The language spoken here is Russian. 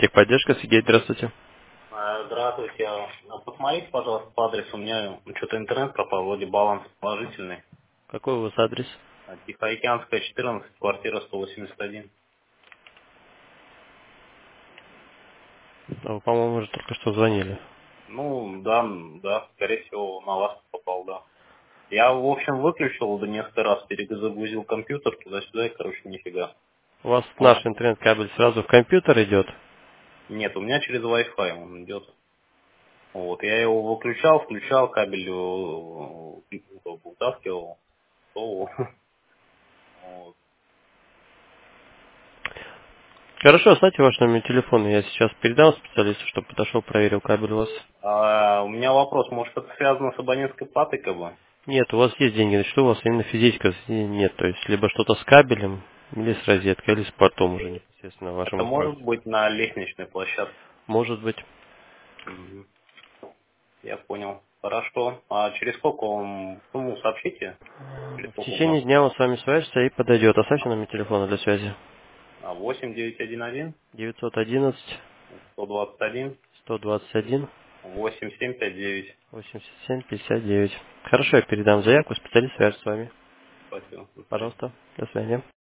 Техподдержка, Сергей, здравствуйте. Здравствуйте. Посмотрите, пожалуйста, по адресу. У меня что-то интернет пропал, вроде баланс положительный. Какой у вас адрес? Тихоокеанская, 14, квартира 181. Вы, по-моему, уже только что звонили. Ну, да, скорее всего, на вас попал, да. Я, в общем, выключил, да несколько раз перезагрузил компьютер туда-сюда, и, короче, нифига. У вас Вот. наш интернет-кабель сразу в компьютер идет? Нет, у меня через Wi-Fi он идет. Вот, я его выключал, включал, кабель вытаскивал, то вот. Хорошо, оставьте ваш номер телефона. Я сейчас передам специалисту, чтобы подошел, проверил кабель у вас. У меня вопрос, может это связано с абонентской платой, как бы? Нет, у вас есть деньги, значит, у вас именно физического нет. То есть, либо что-то с кабелем, или с розеткой, или с портом уже непосредственно в вашем Это может устройстве. быть на лестничной площадке. Может быть. Мгм. Я понял. Хорошо. А через сколько вам, ну, сообщите? Через В сколько у вас? течение дня он с вами свяжется и подойдет. Оставьте номер телефона для связи. 8911 911 121 121 8759. 87 59. Хорошо, я передам заявку, специалист свяжется с вами. Спасибо. До свидания. Пожалуйста, до свидания.